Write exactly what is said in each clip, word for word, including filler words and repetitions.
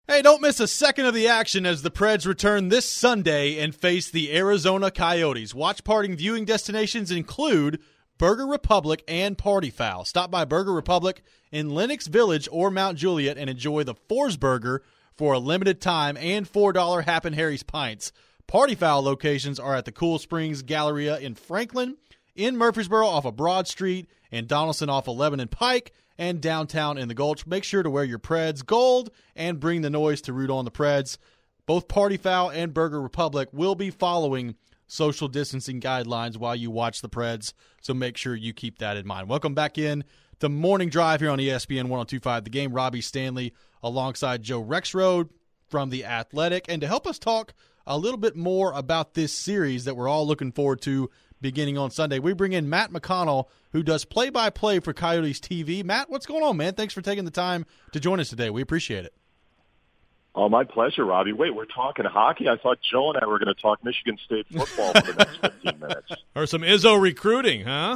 Hey, don't miss a second of the action as the Preds return this Sunday and face the Arizona Coyotes. Watch party viewing destinations include Burger Republic and Party Fowl. Stop by Burger Republic in Lenox Village or Mount Juliet and enjoy the Forsberger for a limited time and four dollar Happen Harry's Pints. Party Fowl locations are at the Cool Springs Galleria in Franklin, in Murfreesboro off of Broad Street, and Donaldson off of Lebanon Pike, and downtown in the Gulch. Make sure to wear your Preds gold and bring the noise to root on the Preds. Both Party Fowl and Burger Republic will be following social distancing guidelines while you watch the Preds, so make sure you keep that in mind. Welcome back in to Morning Drive here on E S P N one oh two point five The Game. Robbie Stanley alongside Joe Rexrode from The Athletic. And to help us talk a little bit more about this series that we're all looking forward to beginning on Sunday, we bring in Matt McConnell, who does play-by-play for Coyotes T V. Matt, what's going on, man? Thanks for taking the time to join us today. We appreciate it. Oh, my pleasure, Robbie. Wait, we're talking hockey? I thought Joe and I were going to talk Michigan State football for the next fifteen minutes. Or some Izzo recruiting, huh?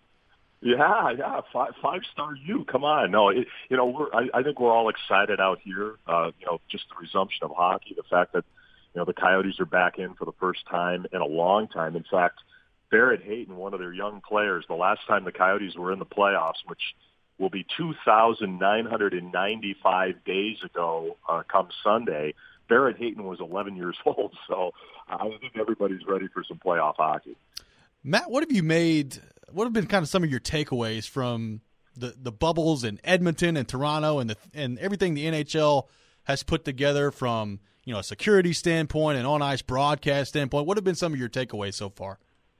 Yeah, yeah, five, five-star U. Come on. No, it, you know, we're, I, I think we're all excited out here, uh, you know, just the resumption of hockey, the fact that, you know, the Coyotes are back in for the first time in a long time. In fact, Barrett Hayton, one of their young players, the last time the Coyotes were in the playoffs, which will be two thousand nine hundred ninety-five days ago uh, come Sunday, Barrett Hayton was eleven years old. So I think everybody's ready for some playoff hockey. Matt, what have you made – what have been kind of some of your takeaways from the, the bubbles in Edmonton and Toronto and the, and everything the N H L has put together from, you know, a security standpoint and on-ice broadcast standpoint? What have been some of your takeaways so far?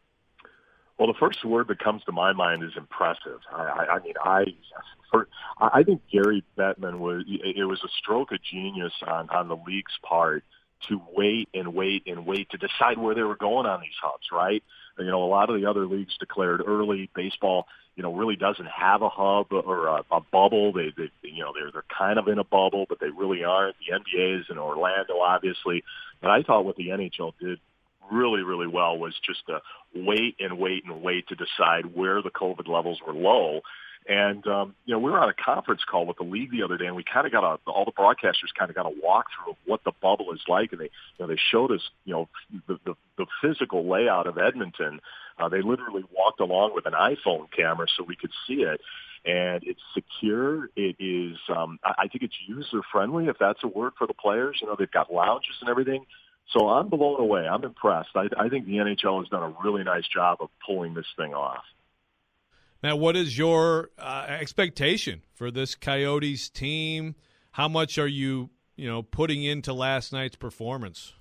Well, the first word that comes to my mind is impressive. I, I, I mean, I for, I think Gary Bettman was it was a stroke of genius on, on the league's part to wait and wait and wait to decide where they were going on these hubs, right? You know, a lot of the other leagues declared early. Baseball, you know, really doesn't have a hub or a, a bubble. They, they, you know, they're they're kind of in a bubble, but they really aren't. The N B A is in Orlando, obviously. But I thought what the N H L did really, really well was just to wait and wait and wait to decide where the COVID levels were low. And, um, you know, we were on a conference call with the league the other day, and we kind of got a, all the broadcasters kind of got a walkthrough of what the bubble is like. And they, you know, they showed us, you know, the, the, the physical layout of Edmonton. Uh, they literally walked along with an iPhone camera so we could see it. And it's secure. It is, um, I, I think it's user-friendly, if that's a word for the players. You know, they've got lounges and everything. So I'm blown away. I'm impressed. I, I think the N H L has done a really nice job of pulling this thing off. Now, what is your uh, expectation for this Coyotes team? How much are you, you know, putting into last night's performance?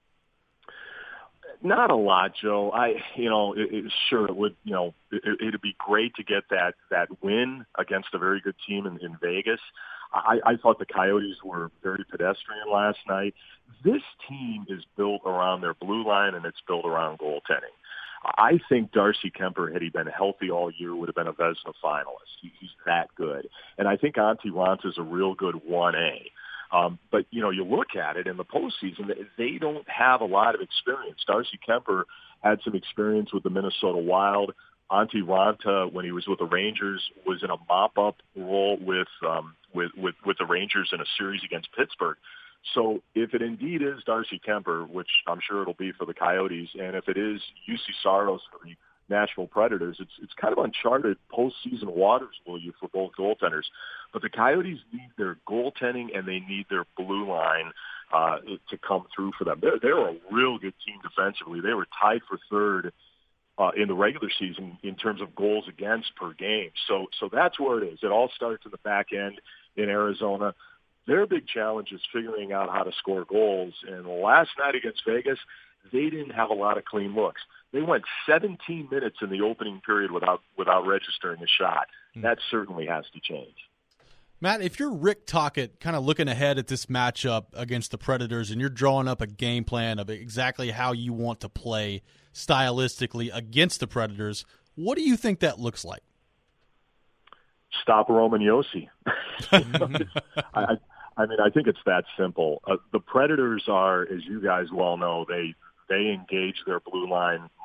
Not a lot, Joe. I, you know, it, it, sure it would. You know, it, it'd be great to get that that win against a very good team in, in Vegas. I, I thought the Coyotes were very pedestrian last night. This team is built around their blue line, and it's built around goaltending. I think Darcy Kemper, had he been healthy all year, would have been a Vezina finalist. He, he's that good. And I think Antti Raanta is a real good one A. Um, but, you know, you look at it in the postseason, they don't have a lot of experience. Darcy Kemper had some experience with the Minnesota Wild. Antti Raanta, when he was with the Rangers, was in a mop-up role with, um, with, with, with the Rangers in a series against Pittsburgh. So if it indeed is Darcy Kemper, which I'm sure it'll be for the Coyotes, and if it is U C Saros for the Nashville Predators, it's it's kind of uncharted postseason waters, will you, for both goaltenders. But the Coyotes need their goaltending and they need their blue line uh, to come through for them. They're, they're a real good team defensively. They were tied for third uh, in the regular season in terms of goals against per game. So so that's where it is. It all starts in the back end in Arizona. Their big challenge is figuring out how to score goals. And last night against Vegas, they didn't have a lot of clean looks. They went seventeen minutes in the opening period without without registering a shot. That certainly has to change. Matt, if you're Rick Tocchet kind of looking ahead at this matchup against the Predators and you're drawing up a game plan of exactly how you want to play stylistically against the Predators, what do you think that looks like? Stop Roman Josi. I, I mean, I think it's that simple. Uh, the Predators are, as you guys well know, they they engage their blue line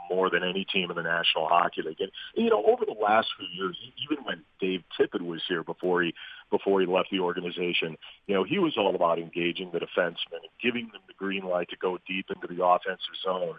more than any team in the National Hockey League. And, you know, over the last few years, even when Dave Tippett was here before he before he left the organization, you know, he was all about engaging the defensemen and giving them the green light to go deep into the offensive zone.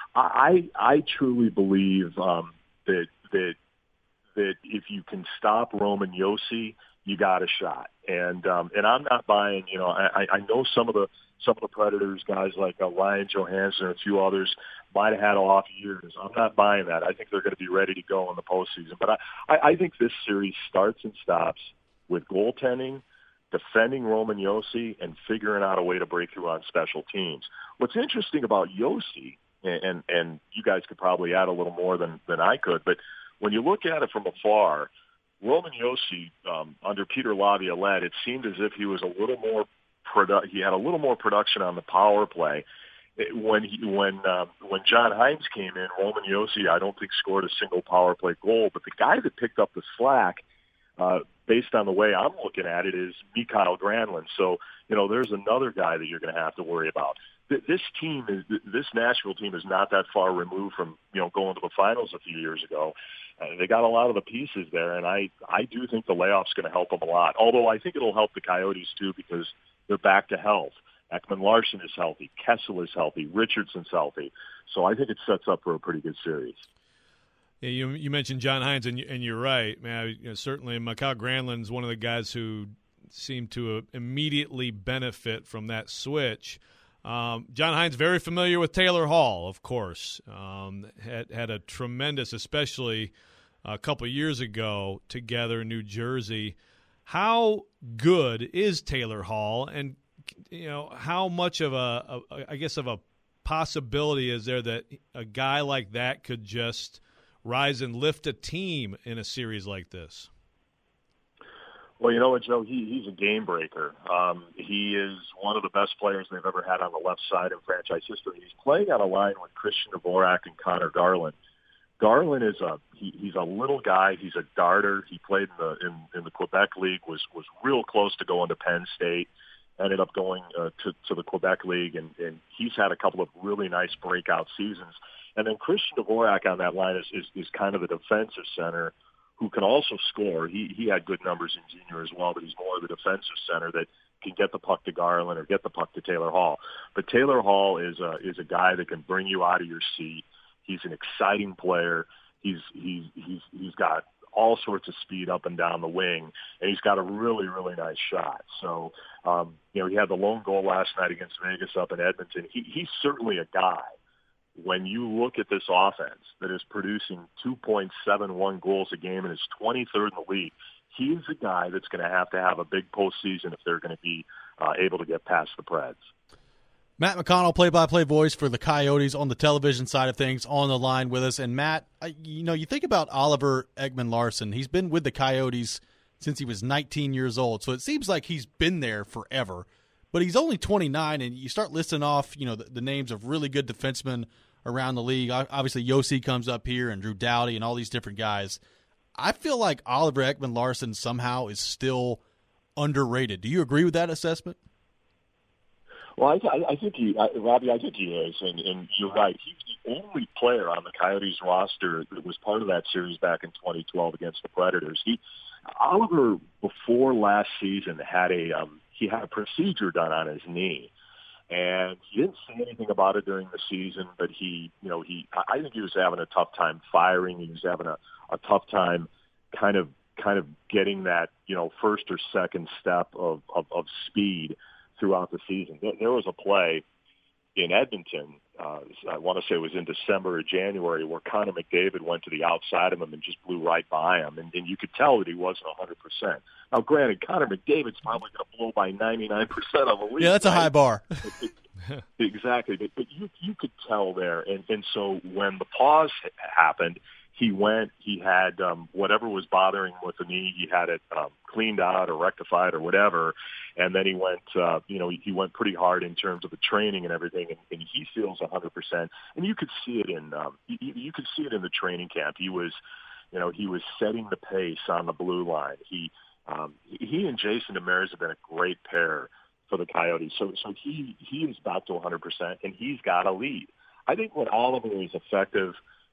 I I truly believe um, that that that if you can stop Roman Josi, you got a shot. And um, and I'm not buying. You know, I, I know some of the some of the Predators guys like uh, Ryan Johansson and a few others might have had off years. I'm not buying that. I think they're going to be ready to go in the postseason. But I, I, I think this series starts and stops with goaltending, defending Roman Josi, and figuring out a way to break through on special teams. What's interesting about Josi, and, and, and you guys could probably add a little more than, than I could, but when you look at it from afar, Roman Josi, um, under Peter Laviolette, it seemed as if he was a little more produ- he had a little more production on the power play. It, when he, when uh, when John Hines came in, Roman Josi, I don't think scored a single power play goal, but the guy that picked up the slack, uh, based on the way I'm looking at it, is Mikael Granlund. So, you know, there's another guy that you're going to have to worry about. This team is this Nashville team is not that far removed from, you know, going to the finals a few years ago. Uh, they got a lot of the pieces there, and I I do think the layoff's going to help them a lot. Although I think it'll help the Coyotes too because they're back to health. Ekman Larson is healthy, Kessel is healthy, Richardson's healthy. So I think it sets up for a pretty good series. Yeah, you you mentioned John Hines, and, you, and you're right, man. You know, certainly, Mikael Granlund's one of the guys who seemed to uh, immediately benefit from that switch. Um, John Hines, very familiar with Taylor Hall, of course. Um, had had a tremendous, especially a couple of years ago, together in New Jersey. How good is Taylor Hall, and you know how much of a, a I guess of a possibility is there that a guy like that could just rise and lift a team in a series like this? Well, you know what, Joe? He, he's a game breaker. Um, he is one of the best players they've ever had on the left side in franchise history. He's playing on a line with Christian Dvorak and Connor Garland. Garland is a he, he's a little guy. He's a darter. He played in the in, in the Quebec League. was was real close to going to Penn State. Ended up going uh, to to the Quebec League, and, and he's had a couple of really nice breakout seasons. And then Christian Dvorak on that line is is, is kind of the defensive center who can also score. He he had good numbers in junior as well, but he's more of the defensive center that can get the puck to Garland or get the puck to Taylor Hall. But Taylor Hall is a is a guy that can bring you out of your seat. He's an exciting player. He's he's he's he's got all sorts of speed up and down the wing, and he's got a really really nice shot. So um, you know, he had the lone goal last night against Vegas up in Edmonton. He he's certainly a guy. When you look at this offense that is producing two point seven one goals a game and is twenty-third in the league, he's a guy that's going to have to have a big postseason if they're going to be uh, able to get past the Preds. Matt McConnell, play-by-play voice for the Coyotes on the television side of things, on the line with us. And, Matt, you know, you think about Oliver Ekman-Larsson. He's been with the Coyotes since he was nineteen years old, so it seems like he's been there forever. But he's only twenty-nine, and you start listing off, you know, the, the names of really good defensemen around the league. Obviously, Josi comes up here, and Drew Doughty, and all these different guys. I feel like Oliver Ekman-Larsson somehow is still underrated. Do you agree with that assessment? Well, I, I think he, I, Robbie, I think he is, and, and you're right. He's the only player on the Coyotes roster that was part of that series back in twenty twelve against the Predators. He, Oliver, before last season, had a um, he had a procedure done on his knee. And he didn't say anything about it during the season, but he, you know, he, I think he was having a tough time firing. He was having a, a tough time kind of, kind of getting that, you know, first or second step of, of, of speed throughout the season. There, there was a play in Edmonton, uh, I want to say it was in December or January, where Connor McDavid went to the outside of him and just blew right by him. And, and you could tell that he wasn't one hundred percent. Now, granted, Connor McDavid's probably going to blow by ninety-nine percent on the league. Yeah, that's right? a high bar. Exactly. But, but you, you could tell there. And, and so when the pause happened, he went, he had um, whatever was bothering him with the knee, he had it um, cleaned out or rectified or whatever. And then he went, uh, you know, he went pretty hard in terms of the training and everything, and, and he feels one hundred percent. And you could see it in, um, you, you could see it in the training camp. He was, you know, he was setting the pace on the blue line. He, um, he and Jason Demers have been a great pair for the Coyotes. So, so he, he is back to one hundred percent, and he's got a lead. I think when Oliver is effective,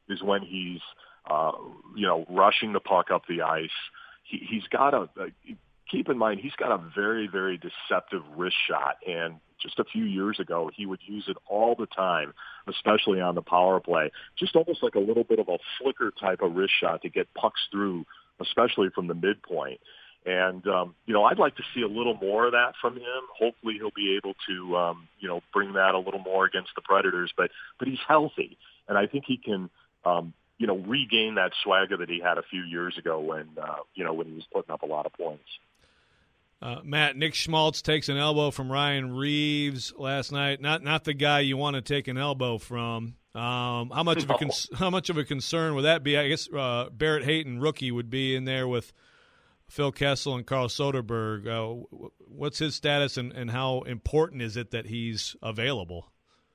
is when he's, uh, you know, rushing the puck up the ice. He, he's got a, a keep in mind he's got a very, very deceptive wrist shot, and just a few years ago he would use it all the time, especially on the power play. Just almost like a little bit of a flicker type of wrist shot to get pucks through, especially from the midpoint. And, um, you know, I'd like to see a little more of that from him. Hopefully he'll be able to, um, you know, bring that a little more against the Predators. But but he's healthy, and I think he can, um, you know, regain that swagger that he had a few years ago when, uh, you know, when he was putting up a lot of points. Uh, Matt, Nick Schmaltz takes an elbow from Ryan Reeves last night. Not not the guy you want to take an elbow from. Um, how much no. of a con- how much of a concern would that be? I guess uh, Barrett Hayton, rookie, would be in there with Phil Kessel and Carl Soderberg. Uh, what's his status, and, and how important is it that he's available?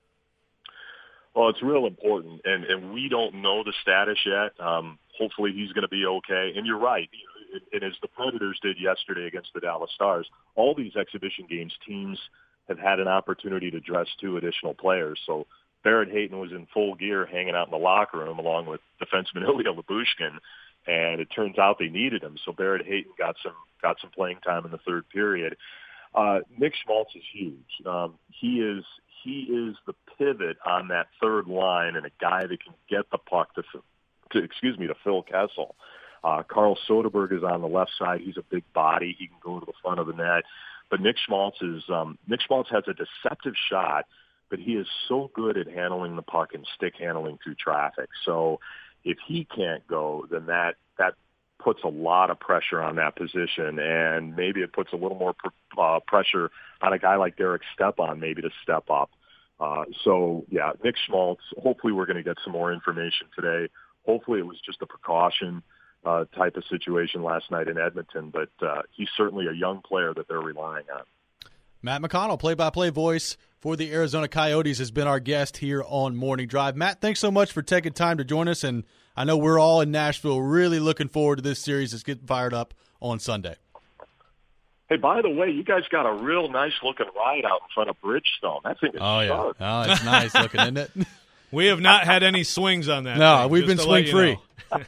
Well, it's real important, and, and we don't know the status yet. Um, hopefully he's going to be okay. And you're right. And as the Predators did yesterday against the Dallas Stars, all these exhibition games, teams have had an opportunity to dress two additional players. So Barrett Hayton was in full gear hanging out in the locker room along with defenseman Ilya Lyubushkin. And it turns out they needed him, so Barrett Hayton got some got some playing time in the third period. Uh, Nick Schmaltz is huge. Um, he is he is the pivot on that third line, and a guy that can get the puck to, to excuse me to Phil Kessel. Uh, Carl Soderberg is on the left side. He's a big body. He can go to the front of the net. But Nick Schmaltz is um, Nick Schmaltz has a deceptive shot, but he is so good at handling the puck and stick handling through traffic. So if he can't go, then that that puts a lot of pressure on that position, and maybe it puts a little more pr- uh, pressure on a guy like Derek Stepan maybe to step up. Uh, so, yeah, Nick Schmaltz, hopefully we're going to get some more information today. Hopefully it was just a precaution uh, type of situation last night in Edmonton, but uh, he's certainly a young player that they're relying on. Matt McConnell, play-by-play voice for the Arizona Coyotes, has been our guest here on Morning Drive. Matt, thanks so much for taking time to join us, and I know we're all in Nashville really looking forward to this series that's getting fired up on Sunday. Hey, by the way, you guys got a real nice-looking ride out in front of Bridgestone. That thing is oh, sharp. Yeah. Oh, it's nice looking, isn't it? We have not had any swings on that. No, thing, we've been swing-free.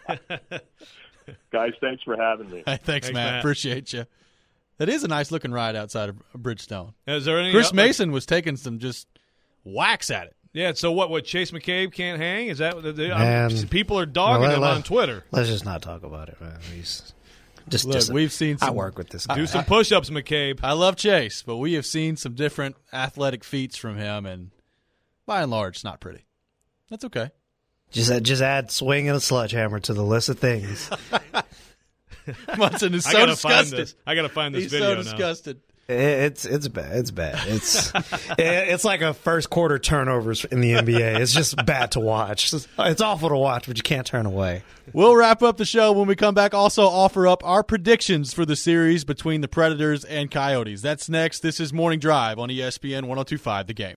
Guys, thanks for having me. Hey, thanks, thanks, Matt. Matt. Appreciate you. That is a nice-looking ride outside of Bridgestone. Is there any Chris uh, Mason was taking some just whacks at it. Yeah, so what, what, Chase McCabe can't hang? Is that what the, Man. um, people are dogging Well, him let- on Twitter? Let's just not talk about it, man. He's just, Look, just we've seen I some- work with this guy. Do some push-ups, McCabe. I love Chase, but we have seen some different athletic feats from him, and by and large, it's not pretty. That's okay. Just add, just add swing and a sledgehammer to the list of things. Munson is I so gotta find disgusted. this. I gotta find this He's video so now. disgusted. It- It's it's bad. It's bad. It's it- it's like a first quarter turnovers in the N B A. It's just bad to watch. It's, it's awful to watch, but you can't turn away. We'll wrap up the show when we come back. Also offer up our predictions for the series between the Predators and Coyotes. That's next. This is Morning Drive on E S P N one oh two point five The Game.